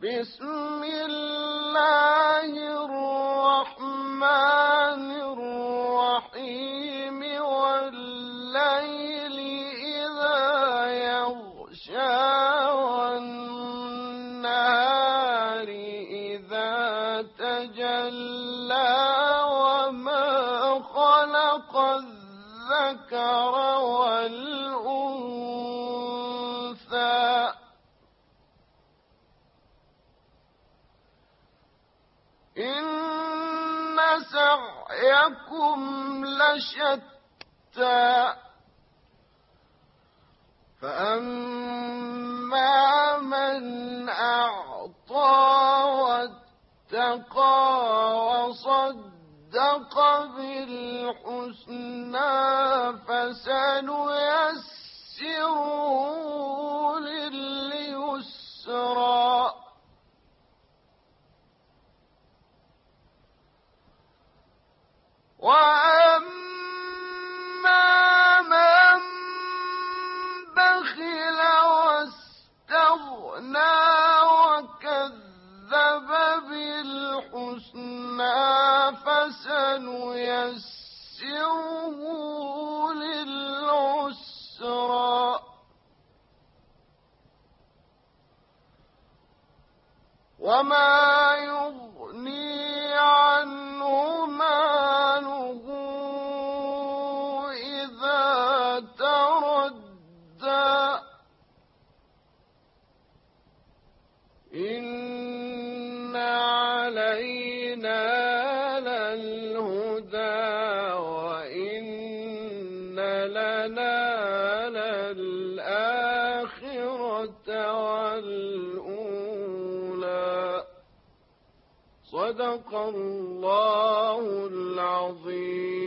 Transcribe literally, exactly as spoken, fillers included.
بسم الله الرحمن الرحيم والليل إذا يغشى والنهار إذا تجلى وما خلق الذكر والأنثى إن سعيكم لشتى فأما من أعطى واتقى وصدق بالحسنى فسنيسره لليسرى وأما من بخل واستغنى وكذب بالحسنى فسنيسره للعسرى وما يغني عنه ماله إذا تردى إن علينا للهدى وإن لنا للآخرة والأولى صدق الله العظيم.